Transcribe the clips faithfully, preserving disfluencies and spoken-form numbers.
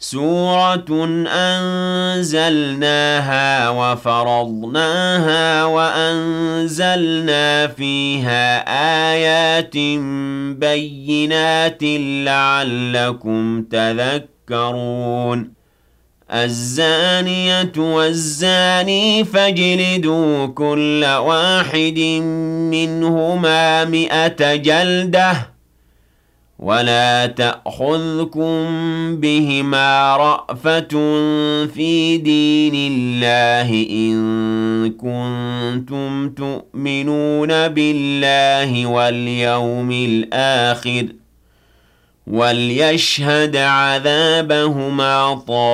سورة أنزلناها وفرضناها وأنزلنا فيها آيات بينات لعلكم تذكرون الزانية والزاني فاجلدوا كل واحد منهما مئة جلدة ولا تأخذكم بهما رأفة في دين الله إن كنتم تؤمنون بالله واليوم الآخر وليشهد عذابهما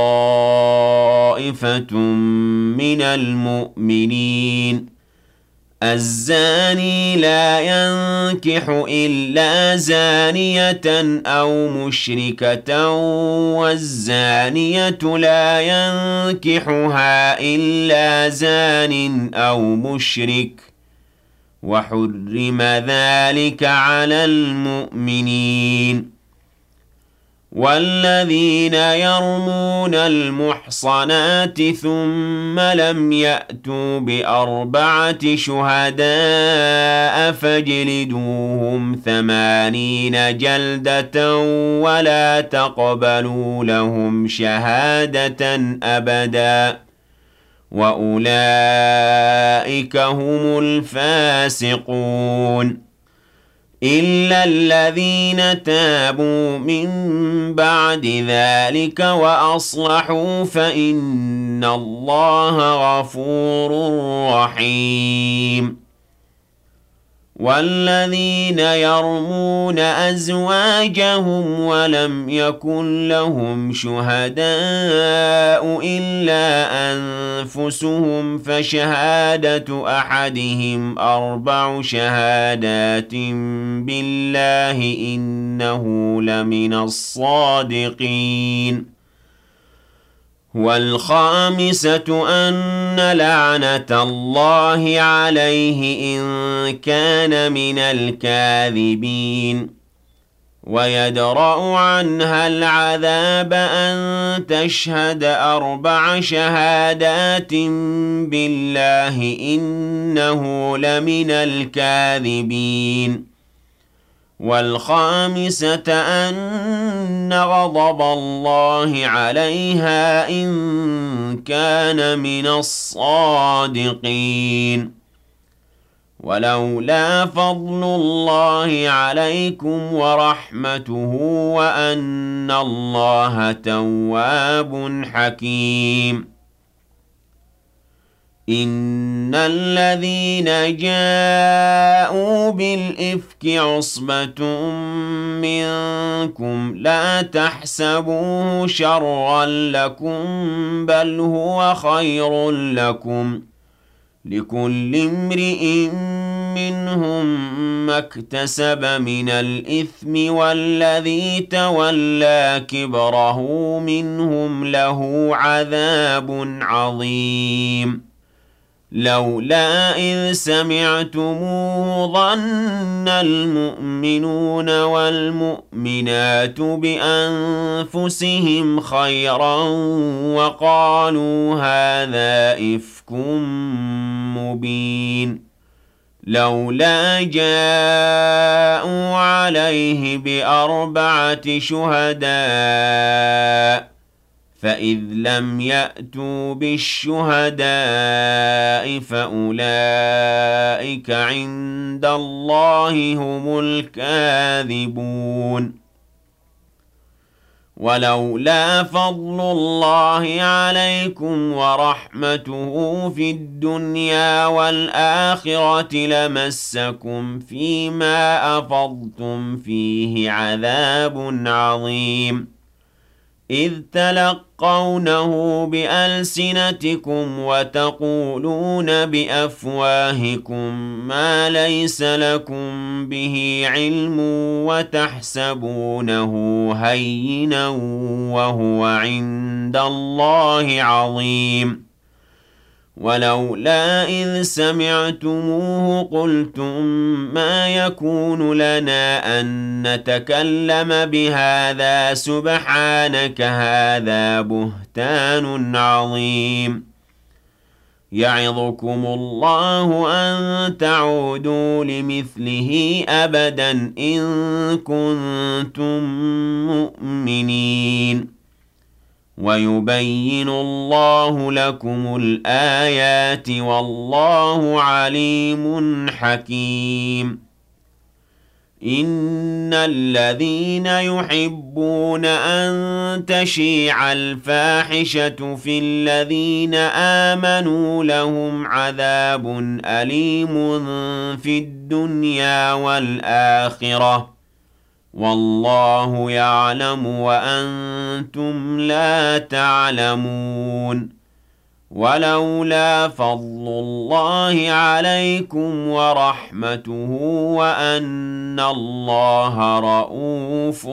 طائفة من المؤمنين الزاني لا ينكح إلا زانية أو مشركة والزانية لا ينكحها إلا زان أو مشرك وحرم ذلك على المؤمنين والذين يرمون المحصنات ثم لم يأتوا بأربعة شهداء فاجلدوهم ثمانين جلدة ولا تقبلوا لهم شهادة أبدا وأولئك هم الفاسقون إلا الذين تابوا من بعد ذلك وأصلحوا فإن الله غفور رحيم والذين يرمون أزواجهم ولم يكن لهم شهداء إلا أنفسهم فشهادة أحدهم أربع شهادات بالله إنه لمن الصادقين والخامسة أن لعنة الله عليه إن كان من الكاذبين ويدرأ عنها العذاب أن تشهد أربع شهادات بالله إنه لمن الكاذبين والخامسة أن غضب الله عليها إن كان من الصادقين ولولا فضل الله عليكم ورحمته وأن الله تواب حكيم إن الذين جاءوا بالإفك عصبة منكم لا تحسبوه شرا لكم بل هو خير لكم لكل امرئ منهم ما اكتسب من الإثم والذي تولى كبره منهم له عذاب عظيم لولا إذ سمعتموه ظن المؤمنون والمؤمنات بأنفسهم خيرا وقالوا هذا إفك مبين لولا جاءوا عليه بأربعة شهداء فإذ لم يأتوا بالشهداء فأولئك عند الله هم الكاذبون ولولا فضل الله عليكم ورحمته في الدنيا والآخرة لمسكم فيما أفضتم فيه عذاب عظيم إذ تلقونه بألسنتكم وتقولون بأفواهكم ما ليس لكم به علم وتحسبونه هينا وهو عند الله عظيم ولولا إذ سمعتموه قلتم ما يكون لنا أن نتكلم بهذا سبحانك هذا بهتان عظيم يعظكم الله أن تعودوا لمثله أبدا إن كنتم مؤمنين ويبين الله لكم الآيات والله عليم حكيم إن الذين يحبون أن تشيع الفاحشة في الذين آمنوا لهم عذاب أليم في الدنيا والآخرة والله يعلم وأنتم لا تعلمون ولولا فضل الله عليكم ورحمته وأن الله رؤوف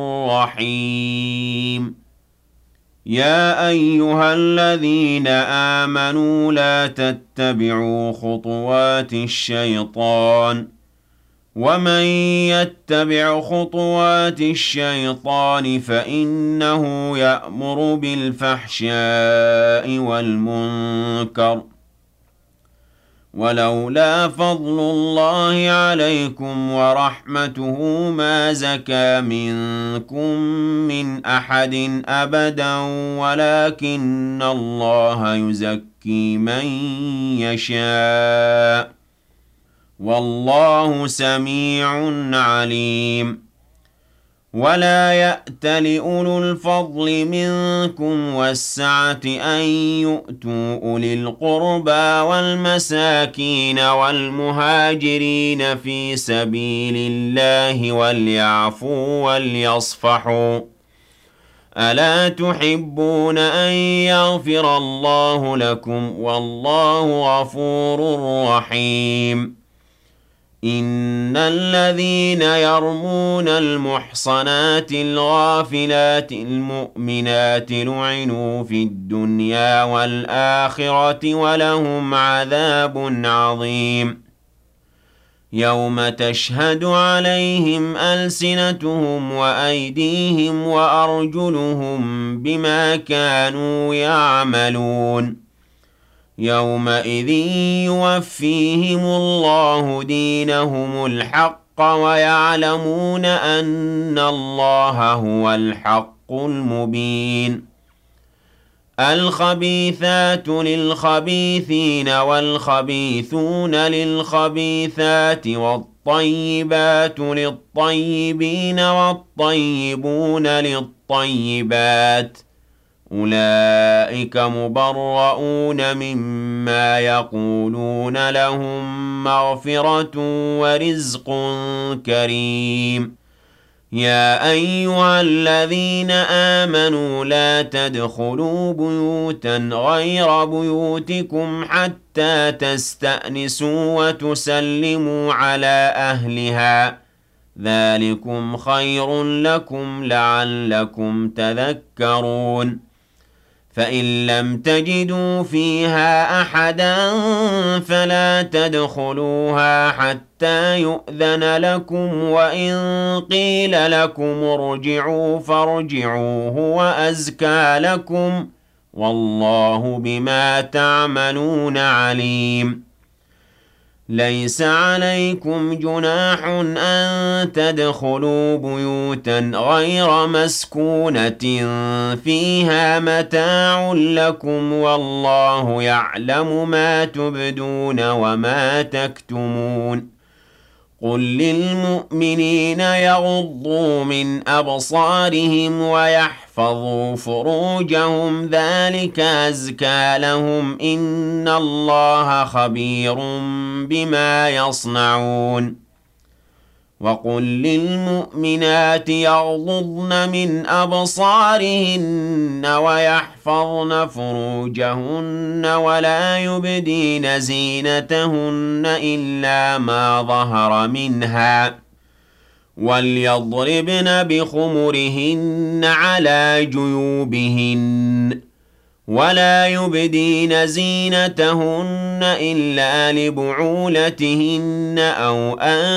رحيم يا أيها الذين آمنوا لا تتبعوا خطوات الشيطان ومن يتبع خطوات الشيطان فإنه يأمر بالفحشاء والمنكر ولولا فضل الله عليكم ورحمته ما زكى منكم من أحد أبدا ولكن الله يزكي من يشاء والله سميع عليم ولا يأت لأولو الفضل منكم والسعة أن يؤتوا أولي القربى والمساكين والمهاجرين في سبيل الله وليعفوا وليصفحوا ألا تحبون أن يغفر الله لكم والله غفور رحيم إن الذين يرمون المحصنات الغافلات المؤمنات لعنوا في الدنيا والآخرة ولهم عذاب عظيم يوم تشهد عليهم ألسنتهم وأيديهم وأرجلهم بما كانوا يعملون يومئذ يوفيهم الله دينهم الحق ويعلمون أن الله هو الحق المبين الخبيثات للخبيثين والخبيثون للخبيثات والطيبات للطيبين والطيبون للطيبات أولئك مبرؤون مما يقولون لهم مغفرة ورزق كريم يا أيها الذين آمنوا لا تدخلوا بيوتا غير بيوتكم حتى تستأنسوا وتسلموا على أهلها ذلكم خير لكم لعلكم تذكرون فإن لم تجدوا فيها أحدا فلا تدخلوها حتى يؤذن لكم وإن قيل لكم ارجعوا فارجعوا هو أزكى لكم والله بما تعملون عليم ليس عليكم جناح أن تدخلوا بيوتا غير مسكونة فيها متاع لكم والله يعلم ما تبدون وما تكتمون قل للمؤمنين يغضوا من أبصارهم ويحفظوا فروجهم ذلك أزكى لهم إن الله خبير بما يصنعون وقل للمؤمنات يغضضن من أبصارهن ويحفظن فروجهن ولا يبدين زينتهن إلا ما ظهر منها وليضربن بخمرهن على جيوبهن ولا يبدين زينتهن إلا لبعولتهن أو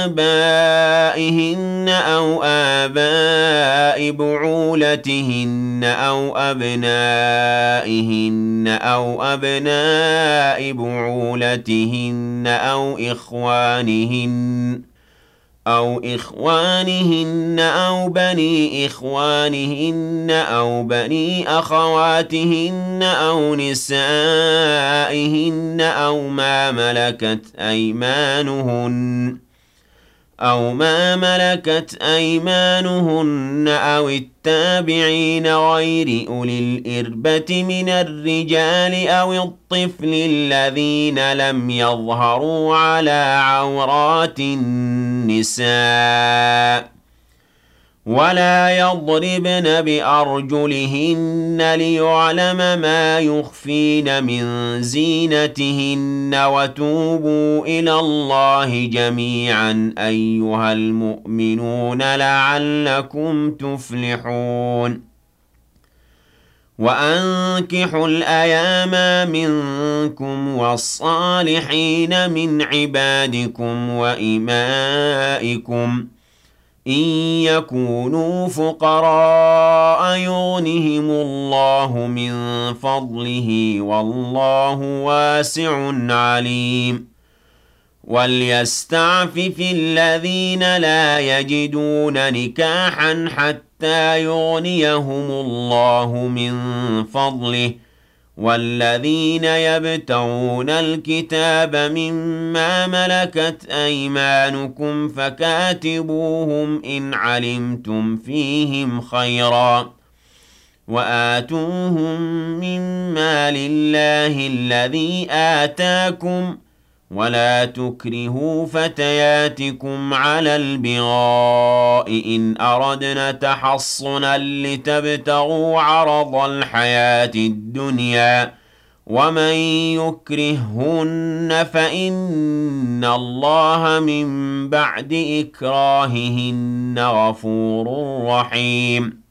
آبائهن أو آباء بعولتهن أو أبنائهن أو أبناء بعولتهن أو إخوانهن أو إخوانهن أو بني إخوانهن أو بني أخواتهن أو نسائهن أو ما ملكت أيمانهن أو ما ملكت أيمانهن أو التابعين غير أولي الإربة من الرجال أو الطفل الذين لم يظهروا على عورات النساء ولا يضربن بأرجلهن ليعلم ما يخفين من زينتهن وتوبوا إلى الله جميعا أيها المؤمنون لعلكم تفلحون وأنكحوا الأيام منكم والصالحين من عبادكم وإمائكم إن يكونوا فقراء يغنهم الله من فضله والله واسع عليم وليستعفف الذين لا يجدون نكاحا حتى يغنيهم الله من فضله والذين يبتغون الكتاب مما ملكت أيمانكم فكاتبوهم إن علمتم فيهم خيرا وآتوهم مما لله الذي آتاكم ولا تكرهوا فتياتكم على البغاء إن أردنا تحصنا لتبتغوا عرض الحياة الدنيا ومن يكرههن فإن الله من بعد إكراههن غفور رحيم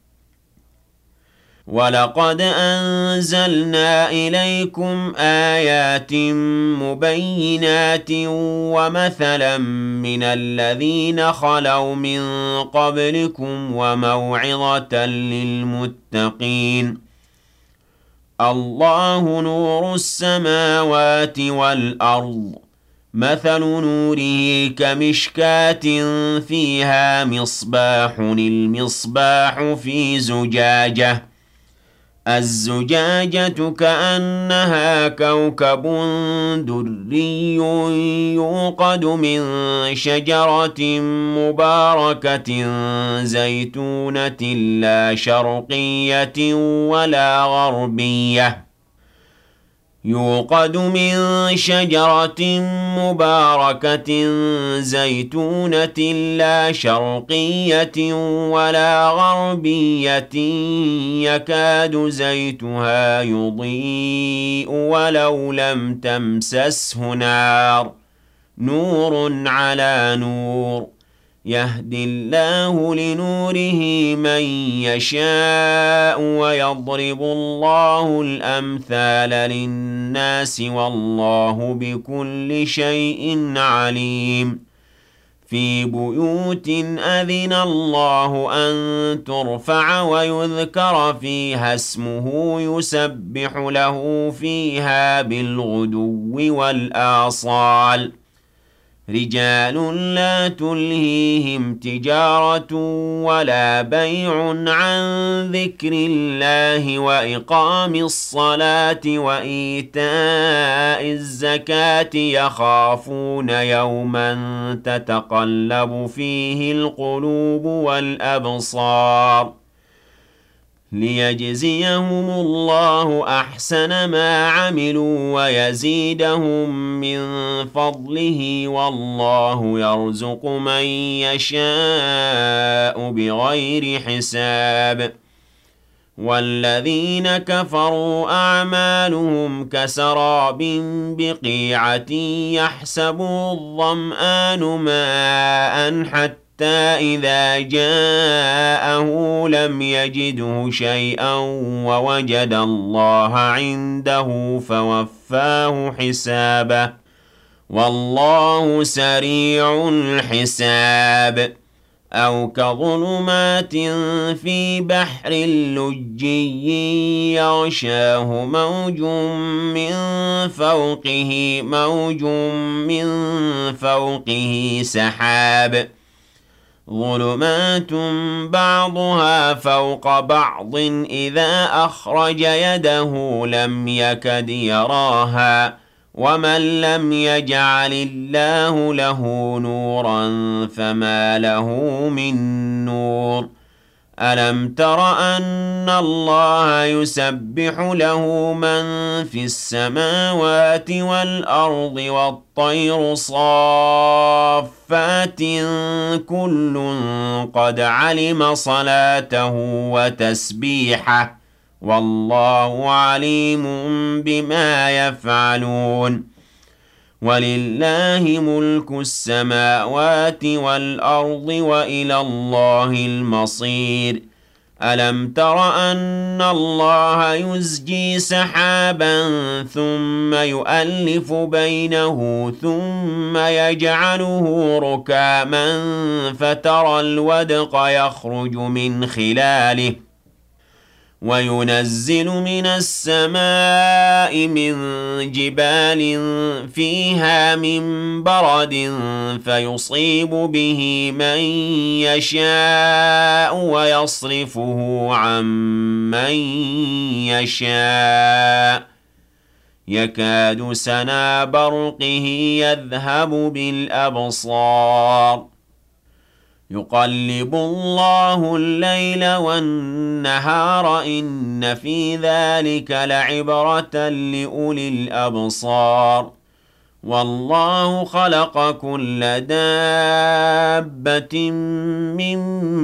ولقد أنزلنا إليكم آيات مبينات ومثلا من الذين خلوا من قبلكم وموعظة للمتقين الله نور السماوات والأرض مثل نوره كمشكاة فيها مصباح المصباح في زجاجة الزجاجة كأنها كوكب دري يوقد من شجرة مباركة زيتونة لا شرقية ولا غربية يوقد من شجرة مباركة زيتونة لا شرقية ولا غربية يكاد زيتها يضيء ولو لم تمسسه نار نور على نور يهدي الله لنوره من يشاء ويضرب الله الأمثال للناس والله بكل شيء عليم في بيوت أذن الله أن ترفع ويذكر فيها اسمه يسبح له فيها بالغدو والآصال رجال لا تلهيهم تجارة ولا بيع عن ذكر الله وإقام الصلاة وإيتاء الزكاة يخافون يوما تتقلب فيه القلوب والأبصار ليجزيهم الله أحسن ما عملوا ويزيدهم من فضله والله يرزق من يشاء بغير حساب والذين كفروا أعمالهم كسراب بقيعة يحسبه الظمآن ماء حتى إذا جاءه لم يجده شيئا ووجد الله عنده فوفاه حسابه والله سريع الحساب أو كظلمات في بحر لجي يغشاه موج من فوقه موج من فوقه سحاب ظلمات بعضها فوق بعض إذا أخرج يده لم يكد يراها ومن لم يجعل الله له نورا فما له من نور ألم تر أن الله يسبح له من في السماوات والأرض والطير صافات كل قد علم صلاته وتسبيحه والله عليم بما يفعلون ولله ملك السماوات والأرض وإلى الله المصير ألم تر أن الله يزجي سحابا ثم يؤلف بينه ثم يجعله ركاما فترى الودق يخرج من خلاله وينزل من السماء من جبال فيها من برد فيصيب به من يشاء ويصرفه عن من يشاء يكاد سنا برقه يذهب بالأبصار يقلب الله الليل والنهار إن في ذلك لعبرة لأولي الأبصار والله خلق كل دابة من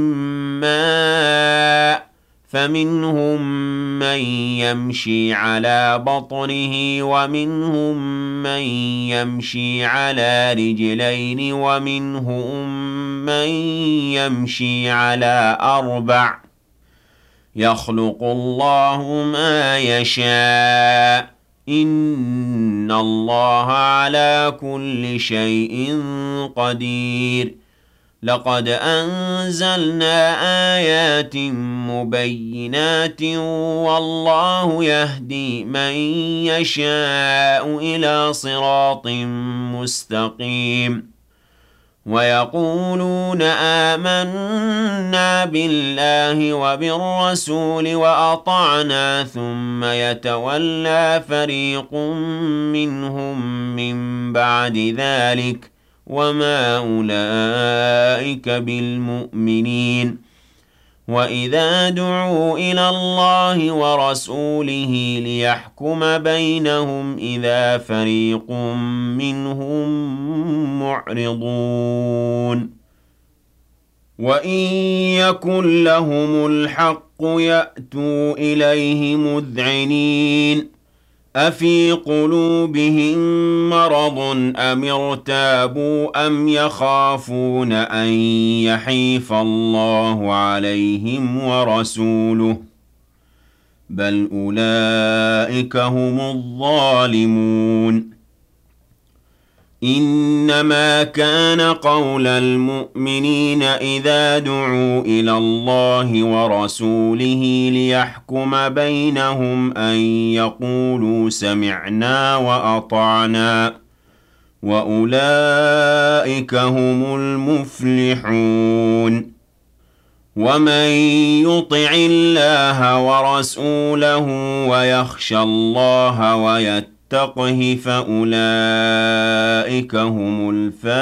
ماء فمنهم من يمشي على بطنه ومنهم من يمشي على رجلين ومنهم من يمشي على أربع يخلق الله ما يشاء إن الله على كل شيء قدير لقد أنزلنا آيات مبينات والله يهدي من يشاء إلى صراط مستقيم ويقولون آمنا بالله وبالرسول وأطعنا ثم يتولى فريق منهم من بعد ذلك وما أولئك بالمؤمنين وإذا دعوا إلى الله ورسوله ليحكم بينهم إذا فريق منهم معرضون وإن يكن لهم الحق يأتوا إليه مذعنين أفي قلوبهم مرض أم ارتابوا أم يخافون أن يحيف الله عليهم ورسوله بل أولئك هم الظالمون إنما كان قول المؤمنين إذا دعوا إلى الله ورسوله ليحكم بينهم أن يقولوا سمعنا وأطعنا وأولئك هم المفلحون ومن يطع الله ورسوله ويخشى الله ويتقى تقه فأولئك هم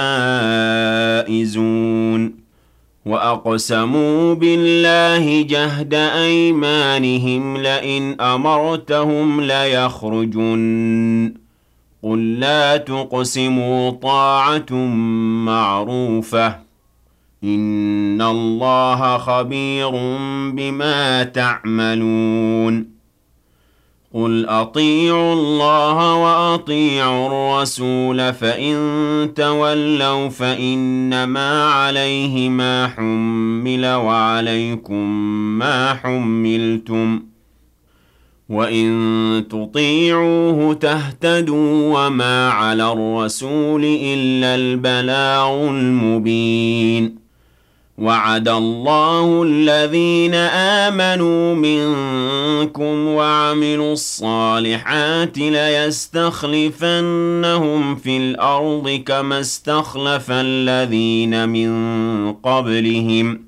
الفائزون وأقسموا بالله جهد أيمانهم لئن أمرتهم ليخرجن قل لا تقسموا طاعة معروفة إن الله خبير بما تعملون قُلْ أَطِيعُوا اللَّهَ وَأَطِيعُوا الرَّسُولَ فَإِن تَوَلَّوْا فَإِنَّمَا عَلَيْهِ مَا حُمِّلَ وَعَلَيْكُم مَّا حُمِّلْتُمْ ۖ وَإِن تُطِيعُوهُ تَهْتَدُوا وَمَا عَلَى الرَّسُولِ إِلَّا الْبَلَاغُ الْمُبِينُ وَعَدَ اللَّهُ الَّذِينَ آمَنُوا مِنكُمْ وَعَمِلُوا الصَّالِحَاتِ لَيَسْتَخْلِفَنَّهُمْ فِي الْأَرْضِ كَمَا اسْتَخْلَفَ الَّذِينَ مِن قَبْلِهِمْ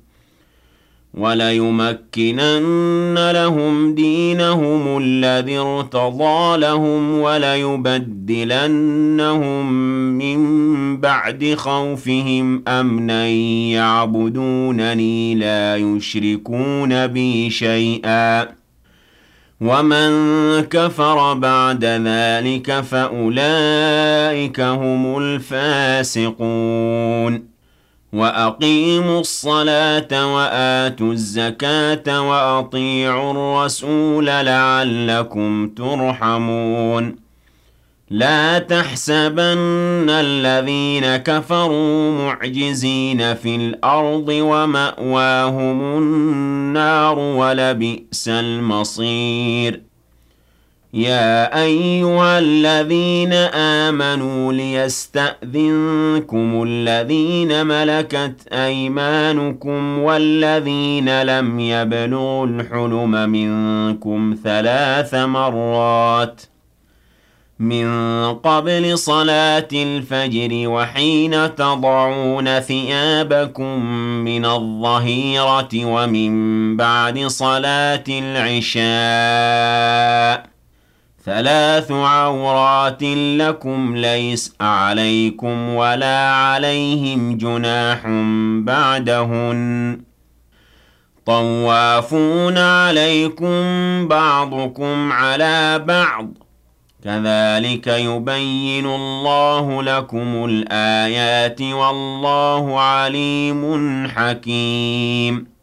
وَلَيُمَكِّنَنَّ لَهُمْ دِينَهُمُ الَّذِي ارْتَضَىٰ لَهُمْ وَلَيُبَدِّلَنَّهُم مِّن بَعْدِ خَوْفِهِمْ أَمْنًا يَعْبُدُونَنِي لَا يُشْرِكُونَ بِي شَيْئًا ۚ وَمَن كَفَرَ بَعْدَ ذَٰلِكَ فَأُولَٰئِكَ هُمُ الْفَاسِقُونَ وَأَقِيمُوا الصَّلَاةَ وَآتُوا الزَّكَاةَ وَأَطِيعُوا الرَّسُولَ لَعَلَّكُمْ تُرْحَمُونَ لَا تَحْسَبَنَّ الَّذِينَ كَفَرُوا مُعْجِزِينَ فِي الْأَرْضِ وَمَأْوَاهُمُ النَّارُ وَلَبِئْسَ الْمَصِيرُ يَا أَيُّهَا الَّذِينَ آمَنُوا لِيَسْتَأْذِنكُمُ الَّذِينَ مَلَكَتْ أَيْمَانُكُمْ وَالَّذِينَ لَمْ يَبْلُغُوا الْحُلُمَ مِنكُمْ ثَلَاثَ مَرَّاتٍ مِّن قَبْلِ صَلَاةِ الْفَجْرِ وَحِينَ تَضَعُونَ ثِيَابَكُم مِّنَ الظَّهِيرَةِ وَمِن بَعْدِ صَلَاةِ الْعِشَاءِ ۚ ثَلَاثُ عَوْرَاتٍ لَّكُمْ لَيْسَ عَلَيْكُمْ وَلَا عَلَيْهِمْ جُنَاحٌ بَعْدَهُنَّ ۚ طَوَّافُونَ عَلَيْكُم بَعْضُكُمْ عَلَىٰ بَعْضٍ ۚ كَذَٰلِكَ يُبَيِّنُ اللَّهُ لَكُمُ الْآيَاتِ وَاللَّهُ عَلِيمٌ حَكِيمٌ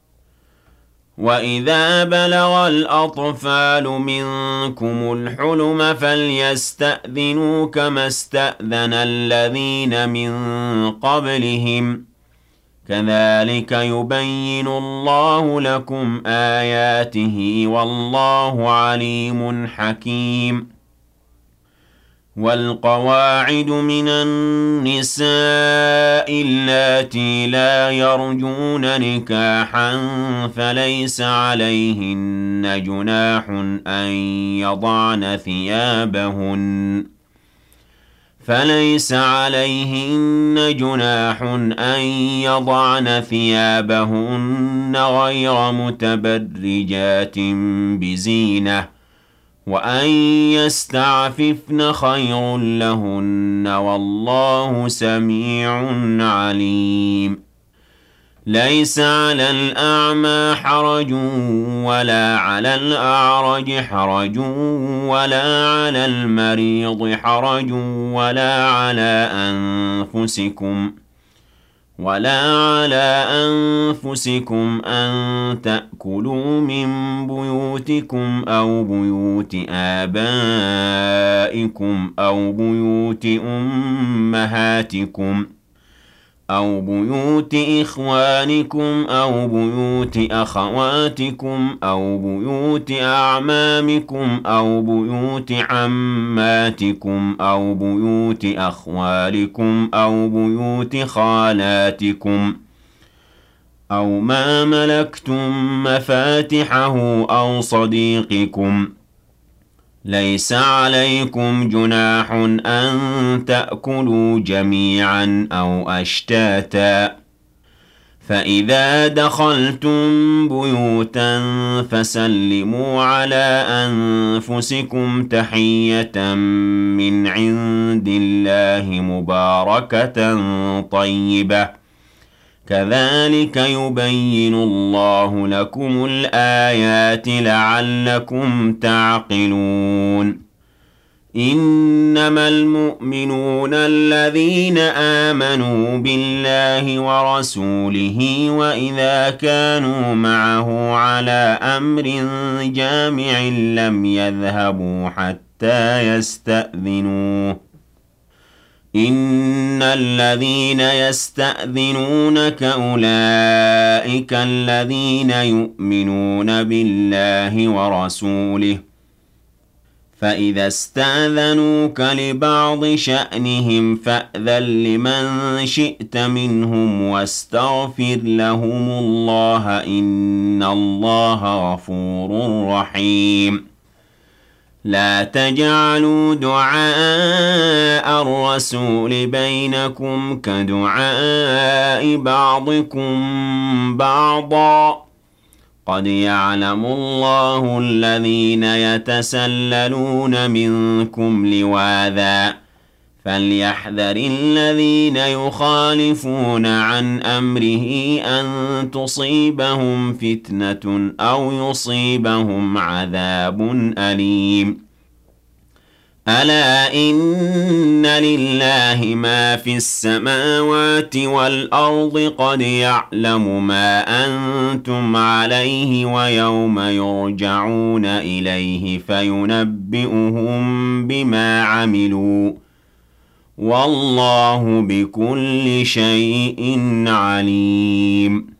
وَإِذَا بَلَغَ الْأَطْفَالُ مِنكُمُ الْحُلُمَ فَلْيَسْتَأْذِنُوا كَمَا اسْتَأْذَنَ الَّذِينَ مِن قَبْلِهِمْ ۚ كَذَٰلِكَ يُبَيِّنُ اللَّهُ لَكُمْ آيَاتِهِ وَاللَّهُ عَلِيمٌ حَكِيمٌ وَالْقَوَاعِدُ مِنَ النِّسَاءِ اللَّاتِي لَا يَرْجُونَ نِكَاحًا فَلَيْسَ عَلَيْهِنَّ جُنَاحٌ أَن يَضَعْنَ ثِيَابَهُنَّ فَلَيْسَ عَلَيْهِنَّ جُنَاحٌ أَن يَضَعْنَ ثِيَابَهُنَّ غَيْرَ مُتَبَرِّجَاتٍ بِزِينَةٍ وَأَن يَسْتَعْفِفْنَ خَيْرٌ لَّهُنَّ ۗ وَاللَّهُ سَمِيعٌ عَلِيمٌ لَيْسَ عَلَى الْأَعْمَىٰ حَرَجٌ وَلَا عَلَى الْأَعْرَجِ حَرَجٌ وَلَا عَلَى الْمَرِيضِ حَرَجٌ وَلَا عَلَىٰ أَنفُسِكُمْ وَلَا عَلَىٰ أَنفُسِكُمْ أَن تَأْكُلُوا مِن بُيُوتِكُمْ أَوْ بُيُوتِ آبَائِكُمْ أَوْ بُيُوتِ أُمَّهَاتِكُمْ أَوْ بُيُوتِ إِخْوَانِكُمْ أَوْ بُيُوتِ أَخَوَاتِكُمْ أَوْ بُيُوتِ أَعْمَامِكُمْ أَوْ بُيُوتِ عَمَّاتِكُمْ أَوْ بُيُوتِ أَخْوَالِكُمْ أَوْ بُيُوتِ خَالَاتِكُمْ أَوْ مَا مَلَكْتُم مَّفَاتِحَهُ أَوْ صَدِيقِكُمْ ۚ لَيْسَ عَلَيْكُمْ جُنَاحٌ أَن تَأْكُلُوا جَمِيعًا أَوْ أَشْتَاتًا ۚ فَإِذَا دَخَلْتُم بُيُوتًا فَسَلِّمُوا عَلَىٰ أَنفُسِكُمْ تَحِيَّةً مِّنْ عِندِ اللَّهِ مُبَارَكَةً طَيِّبَةً ۚ كَذَٰلِكَ يُبَيِّنُ اللَّهُ لَكُمُ الْآيَاتِ لَعَلَّكُمْ تَعْقِلُونَ إنما المؤمنون الذين آمنوا بالله ورسوله وإذا كانوا معه على أمر جامع لم يذهبوا حتى يستأذنوه إن الذين يستأذنونك أولئك الذين يؤمنون بالله ورسوله فإذا استأذنوك لبعض شأنهم فأذن لمن شئت منهم واستغفر لهم الله إن الله غفور رحيم لا تجعلوا دعاء الرسول بينكم كدعاء بعضكم بعضا قد يعلم الله الذين يتسللون منكم لواذا فليحذر الذين يخالفون عن أمره أن تصيبهم فتنة أو يصيبهم عذاب أليم ألا إن لله ما في السماوات والأرض قد يعلم ما أنتم عليه ويوم يرجعون إليه فينبئهم بما عملوا والله بكل شيء عليم